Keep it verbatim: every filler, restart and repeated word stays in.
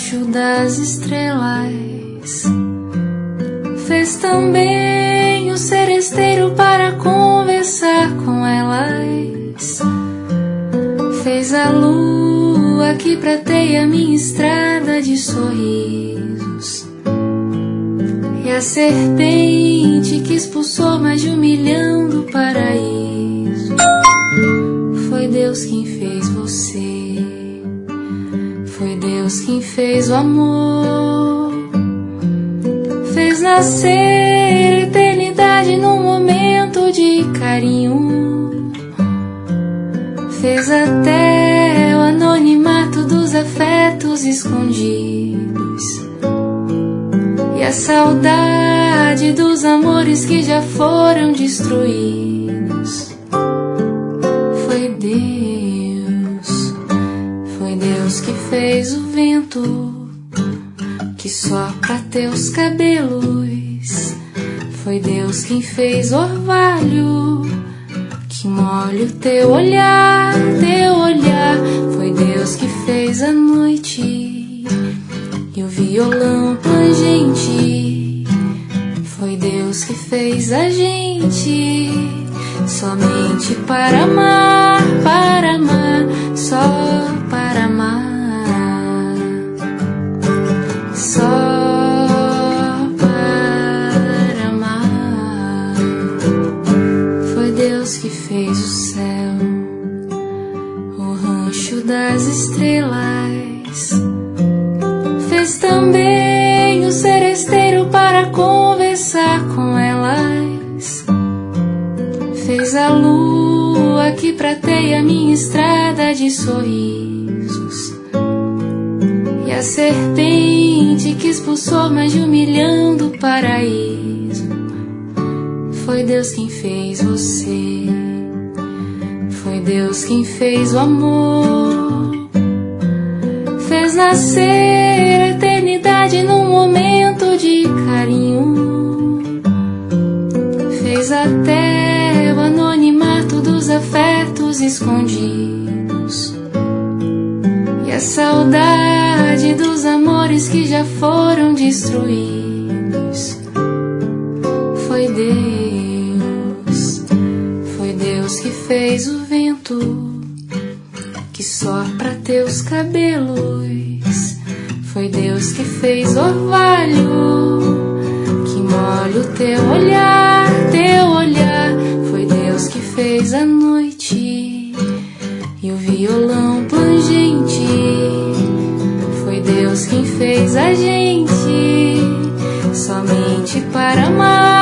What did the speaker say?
rancho das estrelas. Fez também o seresteiro para conversar com elas. Fez a lua que prateia minha estrada de sorrisos, e a serpente que expulsou mais de um milhão do paraíso. Foi Deus quem fez você, foi Deus quem fez o amor. Fez nascer a eternidade num momento de carinho. Fez até o anonimato dos afetos escondidos, e a saudade dos amores que já foram destruídos. Foi Deus, foi Deus que fez o vento que sopra teus cabelos. Foi Deus quem fez o orvalho que molha o teu olhar, teu olhar. Foi Deus que fez a noite e o violão plangente. Foi Deus que fez a gente somente para amar, para amar, só para amar. Só para amar. Foi Deus que fez o céu, o rancho das estrelas. Fez também o seresteiro para conversar com elas. Fez a lua que prateia minha estrada de sorrisos, e a serpente que expulsou mais de um milhão do paraíso. Foi Deus quem fez você, foi Deus quem fez o amor. Fez nascer a eternidade num momento de carinho. Fez até o anonimato dos afetos escondidos, e a saudade dos amores que já foram destruídos. Foi Deus, foi Deus que fez o vento que sopra teus cabelos. Foi Deus que fez o orvalho que molha o teu olhar, teu olhar. Foi Deus que fez a noite e o violão plangente. Foi Deus quem fez a gente somente para amar.